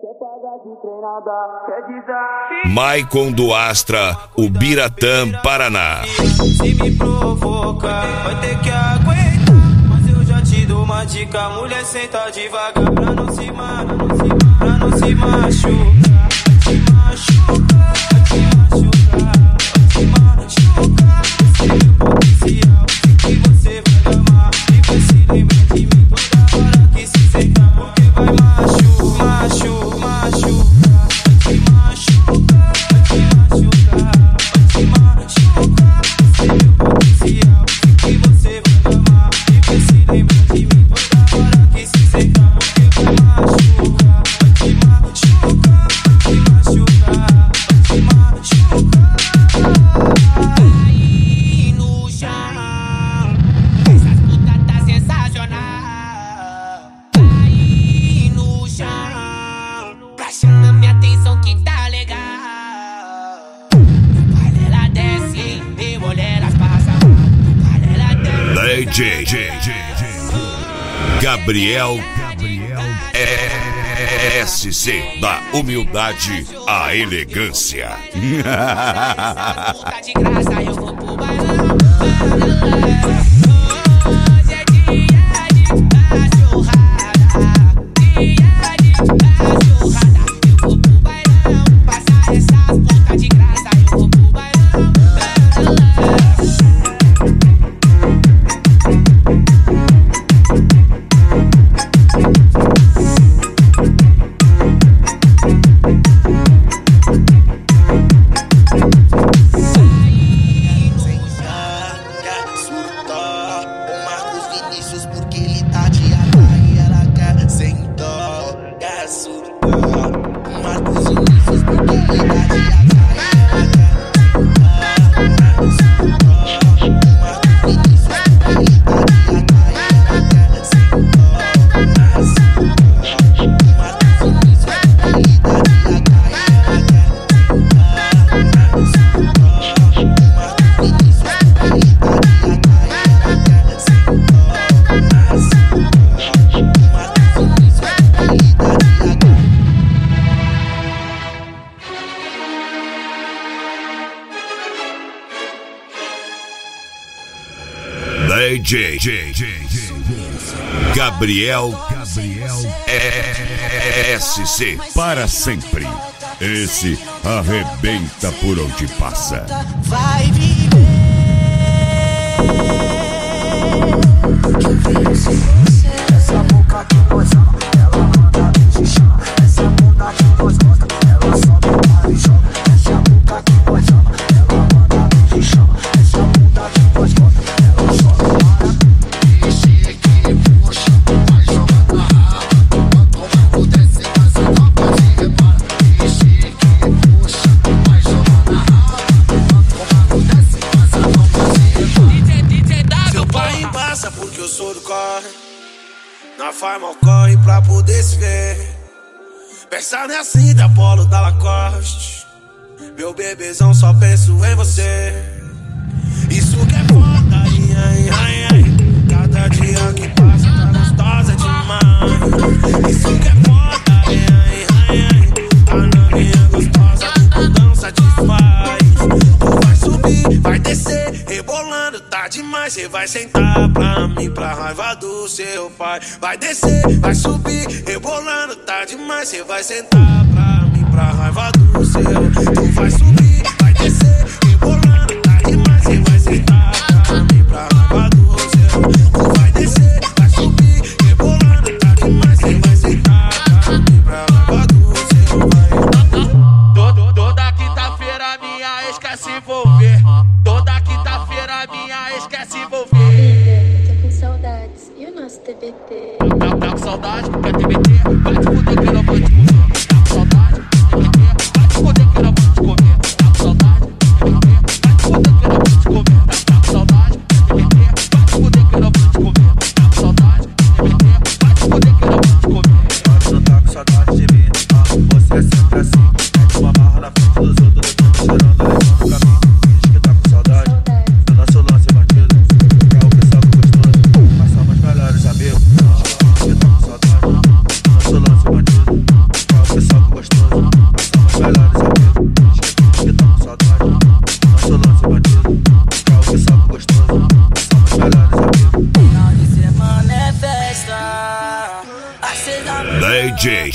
Maicon do Astra, Ubiratã, Paraná. Se me provocar, vai ter que aguentar. Mas eu já te dou uma dica, mulher, senta devagar pra não se machucar. Se machucar, te machucar, te machucar. Você é potencial, que você vai amar. E vai se lembrar de mim toda hora que se sentar. Porque vai machucar, te machucar, te machucar, te machucar. Você é potencial, que você vai amar. E vai se lembrar de mim toda hora que se sentar. Porque vai machucar, te machucar, te machucar, te machucar. Aí no chão, essas putas tá sensacional. Aí no chão, tá chamando minha atenção quem tá legal. Olha ela desce, e olha elas passam. Olha ela desce. DJ Gabriel SC, da humildade à elegância. Tá de graça, eu vou pro bailão. Hoje é dia de cachorrada, dia de cachorrada. Eu vou pro bailão, passar essas putas de graça, eu vou pro bailão. Porque ele tá de atar e ela quer sem dó. Quer surtar. O Marcos Vinícius porque ele tá de atar e ela quer sem dó. O Marcos Vinícius porque ele tá de atar e ela quer sem dó. O Marcos Vinícius porque ele tá de atar e ela quer sem dó. O Marcos Vinícius porque ele tá de atar e ela quer sem dó. DJ Gabriel SC, para sempre. Esse arrebenta por onde passa. Vai viver. Que eu vi sem você. Essa boca que nós ama, ela manda te chama. Essa bunda que nós gosta, ela sobe para e joga. Essa boca que nós ama, ela manda te chama. Essa bunda que nós gosta, ela sobe para. Esse aqui puxa, vai jogar na raba. Quanto mais desce, mais a tropa se repara. Esse aqui puxa, vai jogar na raba. Quanto mais desce, mais a tropa se repara. Seu pai embaça porque eu sou do corre. Nós faz mal corre pra poder se ver. Pensa assim da Polo da Lacoste. Meu bebezão, só penso em você. Isso que é foda, ai, ai, ai. Cada dia que passa tá gostosa demais. Isso que é foda, ai, ai, ai. A novinha gostosa, tu não satisfaz. Tu vai subir, vai descer, rebolando, tá demais. Cê vai sentar pra mim, pra raiva do seu pai. Vai descer, vai subir, rebolando, tá demais. Cê vai sentar pra mim, pra raiva do seu. Tu vai subir, vai descer, rebolando, tá demais. Cê vai sentar pra mim, pra raiva do seu. Tu vai descer, vai subir, rebolando, tá demais. Cê vai sentar pra mim, pra raiva do seu. Toda quinta-feira minha ex quer se envolver. Toda quinta-feira minha ex quer se envolver. Tô com saudades. E o nosso TBT? Tá com saudade? Quer TBT? Vai te fuder que eu não vou te comer. Tá com saudade? TBT? Vai te fuder que eu não vou te comer. Tá com saudade?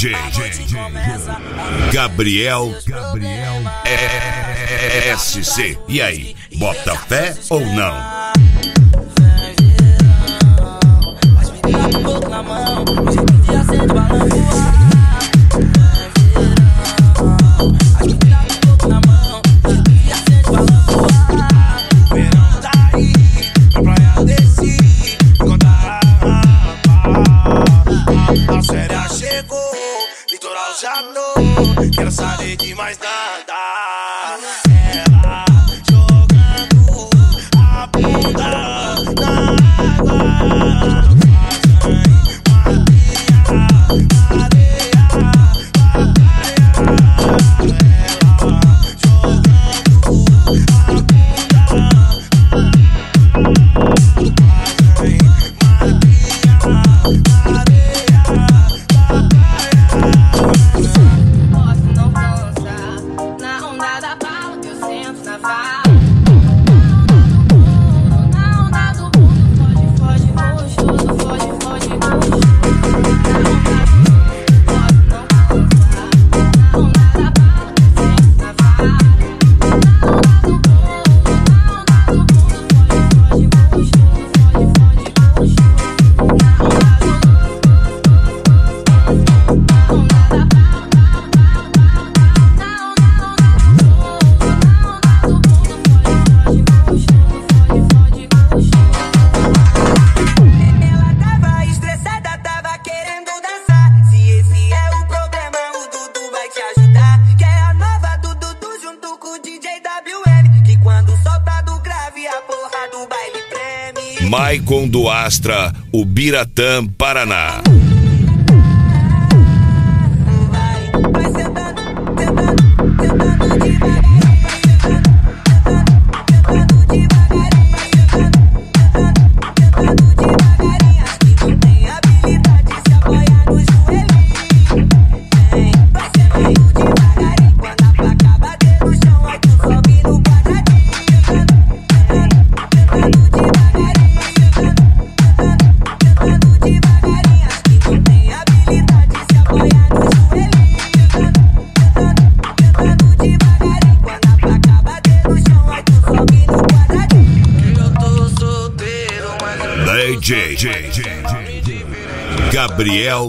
DJ Gabriel SC. E aí, bota fé ou não? A férias chegou, litoral já tô, quero saber de mais nada. Ela jogando a bunda na água, areia, Maicon do Astra, Ubiratã, Paraná. DJ Gabriel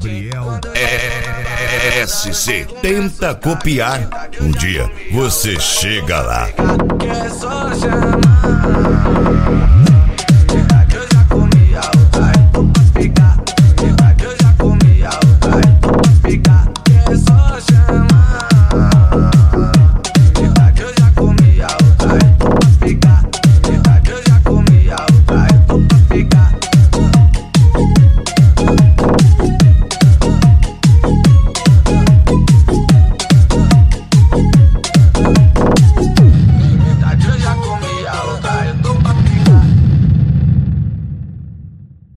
SC. Tenta copiar, um dia você chega lá. é só chamar.